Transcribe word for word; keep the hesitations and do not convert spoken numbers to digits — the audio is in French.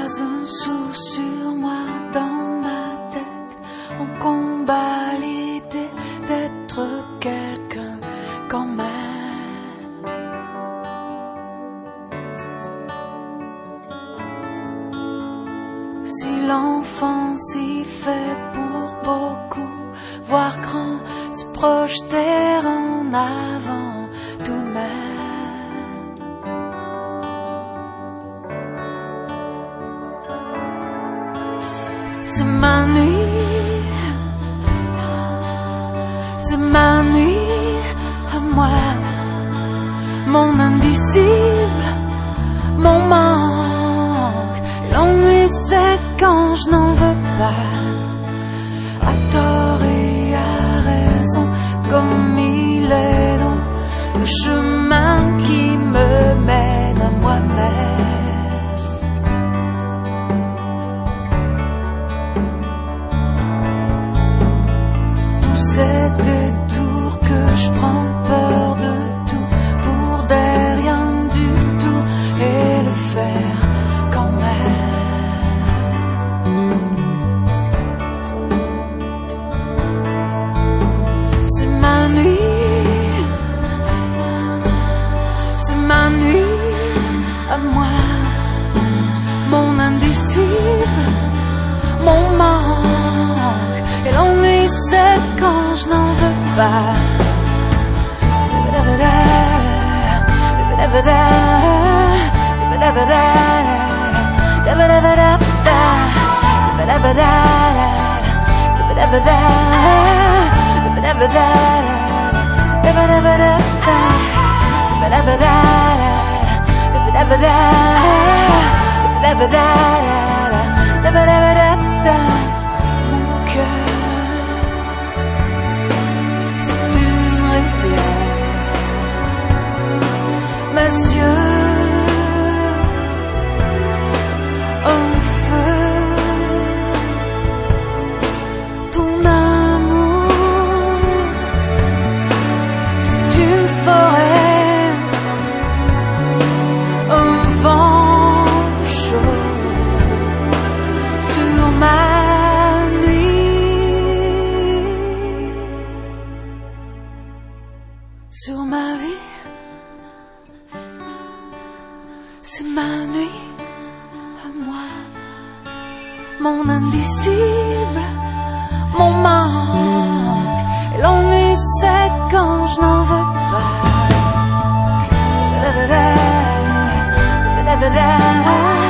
pas un sou sur moi dans ma tête. On combat l'idée d'être quelqu'un quand même. Si l'enfance y fait pour beaucoup, voir grand, se projeter en avant tout de même. C'est ma nuit, c'est ma nuit à moi, mon indicible, mon manque. L'ennui c'est quand je n'en veux pas, à tort et à raison, comme il est long, le chemin qui me mène à moi-même. Ces détours que je prends, peur de tout, pour des rien du tout, et le faire quand même. C'est ma nuit, c'est ma nuit à moi, mon indicible, mon manque, et l'ennui c'est quand je n'en veux pas. Mon cœur, mes yeux, un feu, ton amour, c'est une forêt, un vent chaud sur ma nuit, sur ma vie. C'est ma nuit à moi, mon indicible, mon manque, et l'ennui c'est quand je n'en veux pas.